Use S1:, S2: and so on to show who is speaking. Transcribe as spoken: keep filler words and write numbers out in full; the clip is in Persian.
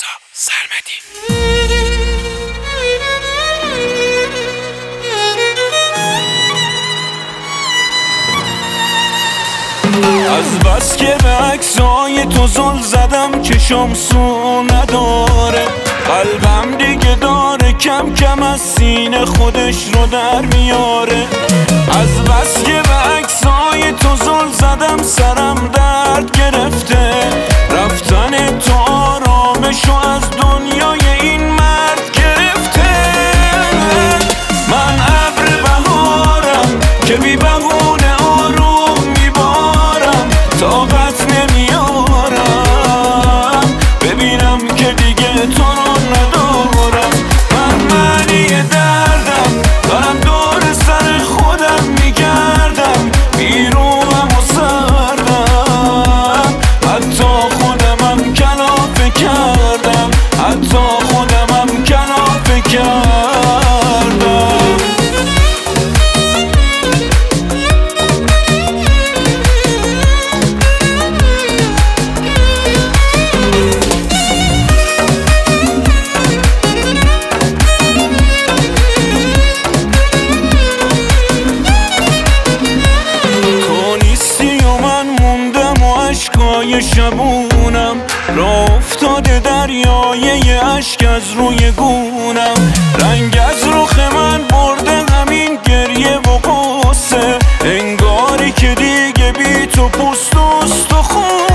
S1: رضا سرمدی. از بس که به عکسای تو زل زدم چشم سو نداره، قلبم دیگه داره کم کم از سینه خودش رو در میاره. از بس که به عکسای تو زل زدم سرم درد گرفته، رفتن تو آرامشو از دنیای این مرد گرفته. من ابر بهارم که بی بهونه آروم میبارم، طاقت نمیارم ببینم که دیگه تو رو ندارم. من معنی دردم دارم دور سر خودم میگردم، بیروم و سردم، حتی خودمم کلافه کردم، حتی خودمم کلافه کردم. اشکای شبونم را افتاده دریای اشک از روی گونم، رنگ از رخ من برده همین گریه و قصه، انگاری که دیگه بی تو پوست و استخون